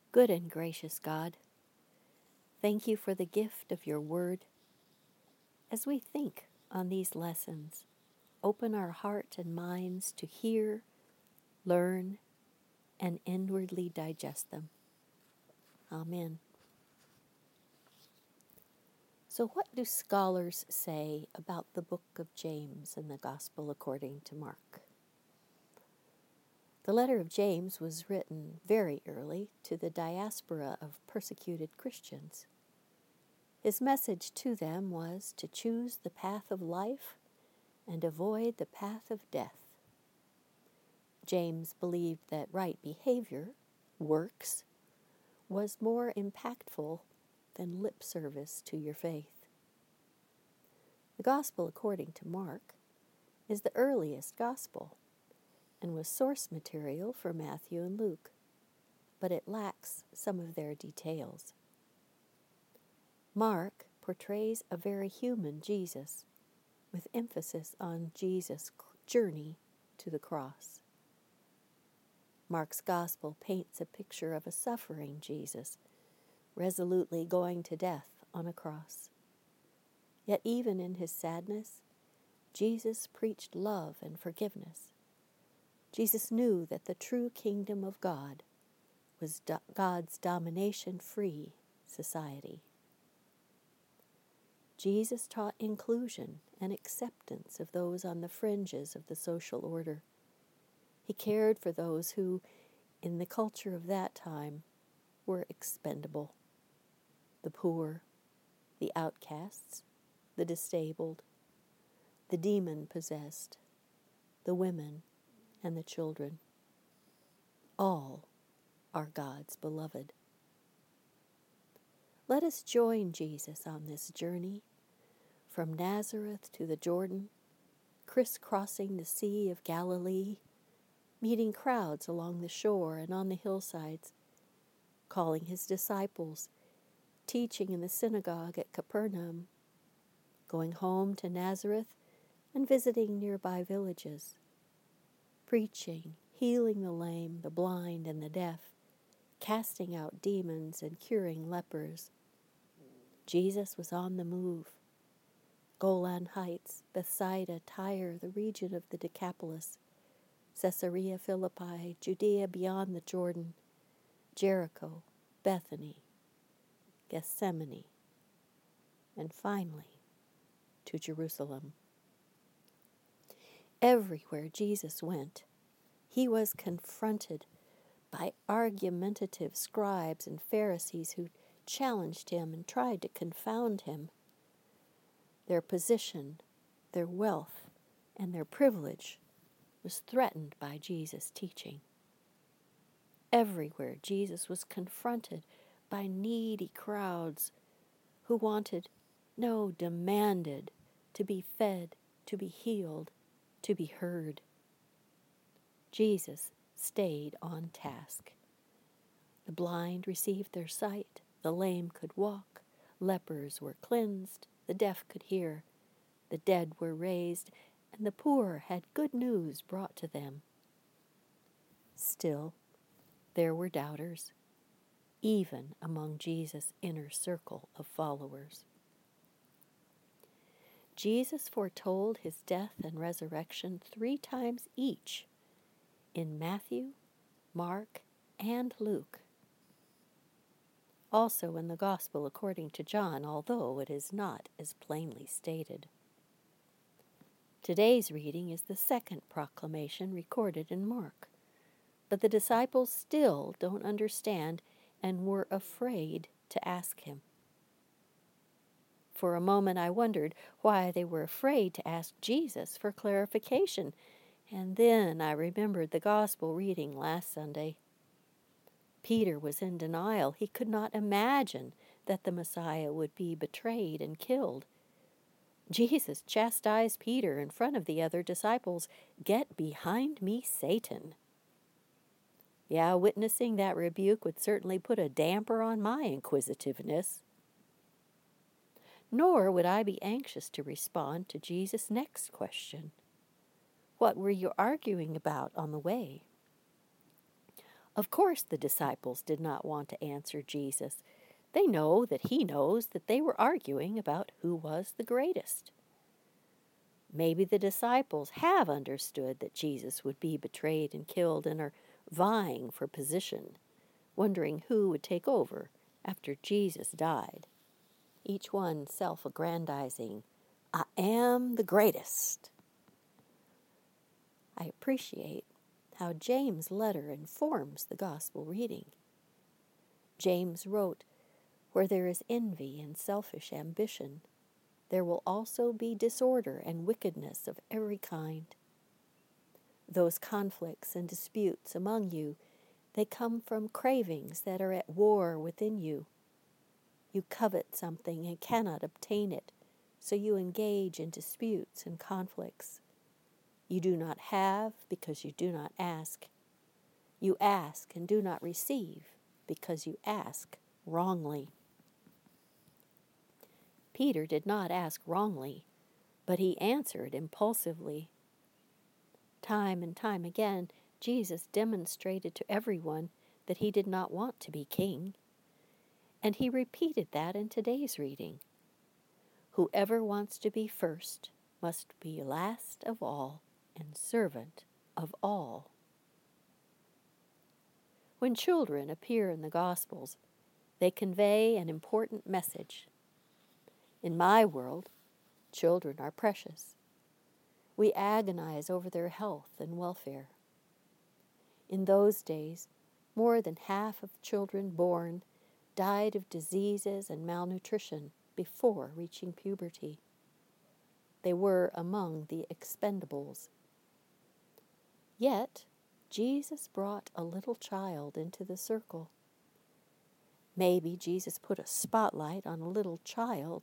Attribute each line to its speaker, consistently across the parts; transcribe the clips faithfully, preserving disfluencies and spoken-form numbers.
Speaker 1: Good and gracious God, thank you for the gift of your word. As we think on these lessons, open our heart and minds to hear, learn, and inwardly digest them. Amen. So, what do scholars say about the book of James and the Gospel according to Mark? The letter of James was written very early to the diaspora of persecuted Christians. His message to them was to choose the path of life and avoid the path of death. James believed that right behavior, works, was more impactful than lip service to your faith. The Gospel according to Mark is the earliest Gospel and was source material for Matthew and Luke, but it lacks some of their details. Mark portrays a very human Jesus, with emphasis on Jesus' journey to the cross. Mark's Gospel paints a picture of a suffering Jesus, resolutely going to death on a cross. Yet even in his sadness, Jesus preached love and forgiveness. Jesus knew that the true kingdom of God was do- God's domination-free society. Jesus taught inclusion and acceptance of those on the fringes of the social order. He cared for those who, in the culture of that time, were expendable: the poor, the outcasts, the disabled, the demon-possessed, the women, and the children. All are God's beloved. Let us join Jesus on this journey from Nazareth to the Jordan, crisscrossing the Sea of Galilee, meeting crowds along the shore and on the hillsides, calling his disciples, teaching in the synagogue at Capernaum, going home to Nazareth and visiting nearby villages, preaching, healing the lame, the blind, and the deaf, casting out demons and curing lepers. Jesus was on the move. Golan Heights, Bethsaida, Tyre, the region of the Decapolis, Caesarea Philippi, Judea beyond the Jordan, Jericho, Bethany, Gethsemane, and finally to Jerusalem. Everywhere Jesus went, he was confronted by argumentative scribes and Pharisees who challenged him and tried to confound him. Their position, their wealth, and their privilege was threatened by Jesus' teaching. Everywhere Jesus was confronted by needy crowds who wanted, no, demanded, to be fed, to be healed, to be heard. Jesus stayed on task. The blind received their sight, the lame could walk, lepers were cleansed, the deaf could hear, the dead were raised, and the poor had good news brought to them. Still, there were doubters, even among Jesus' inner circle of followers. Jesus foretold his death and resurrection three times each in Matthew, Mark, and Luke. Also in the Gospel according to John, although it is not as plainly stated. Today's reading is the second proclamation recorded in Mark, but the disciples still don't understand and were afraid to ask him. For a moment I wondered why they were afraid to ask Jesus for clarification, and then I remembered the Gospel reading last Sunday. Peter was in denial. He could not imagine that the Messiah would be betrayed and killed. Jesus chastised Peter in front of the other disciples. "Get behind me, Satan." Yeah, witnessing that rebuke would certainly put a damper on my inquisitiveness. Nor would I be anxious to respond to Jesus' next question. What were you arguing about on the way? Of course, the disciples did not want to answer Jesus. They know that he knows that they were arguing about who was the greatest. Maybe the disciples have understood that Jesus would be betrayed and killed and are vying for position, wondering who would take over after Jesus died. Each one self-aggrandizing, "I am the greatest." I appreciate how James' letter informs the gospel reading. James wrote, "Where there is envy and selfish ambition, there will also be disorder and wickedness of every kind. Those conflicts and disputes among you, they come from cravings that are at war within you. You covet something and cannot obtain it, so you engage in disputes and conflicts. You do not have because you do not ask. You ask and do not receive because you ask wrongly." Peter did not ask wrongly, but he answered impulsively. Time and time again, Jesus demonstrated to everyone that he did not want to be king, and he repeated that in today's reading. Whoever wants to be first must be last of all and servant of all. When children appear in the Gospels, they convey an important message. In my world, children are precious. We agonize over their health and welfare. In those days, more than half of children born died of diseases and malnutrition before reaching puberty. They were among the expendables. Yet, Jesus brought a little child into the circle. Maybe Jesus put a spotlight on a little child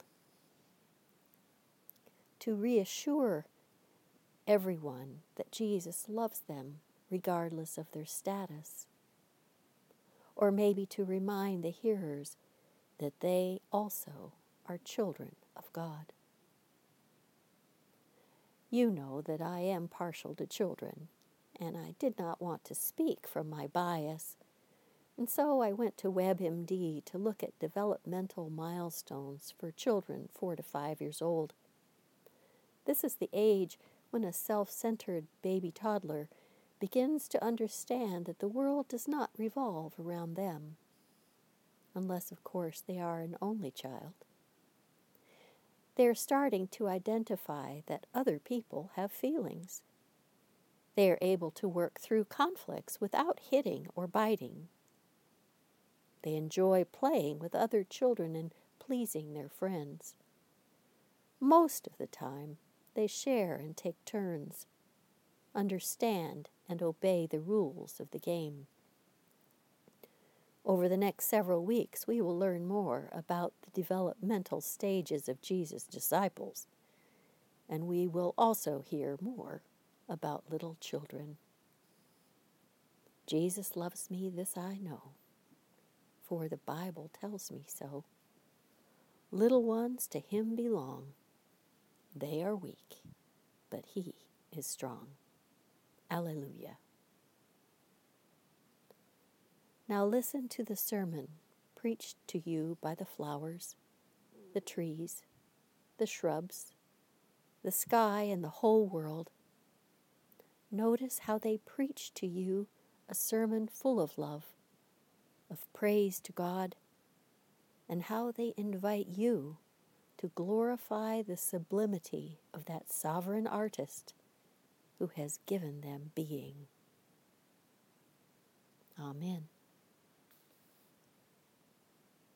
Speaker 1: to reassure everyone that Jesus loves them regardless of their status. Or maybe to remind the hearers that they also are children of God. You know that I am partial to children, and I did not want to speak from my bias, and so I went to WebMD to look at developmental milestones for children four to five years old. This is the age when a self-centered baby toddler begins to understand that the world does not revolve around them, unless, of course, they are an only child. They are starting to identify that other people have feelings. They are able to work through conflicts without hitting or biting. They enjoy playing with other children and pleasing their friends. Most of the time, they share and take turns, understand and obey the rules of the game. Over the next several weeks, we will learn more about the developmental stages of Jesus' disciples, and we will also hear more about little children. Jesus loves me, this I know, for the Bible tells me so. Little ones to him belong. They are weak, but he is strong. Alleluia. Now listen to the sermon preached to you by the flowers, the trees, the shrubs, the sky, and the whole world. Notice how they preach to you a sermon full of love, of praise to God, and how they invite you to glorify the sublimity of that sovereign artist who has given them being. Amen.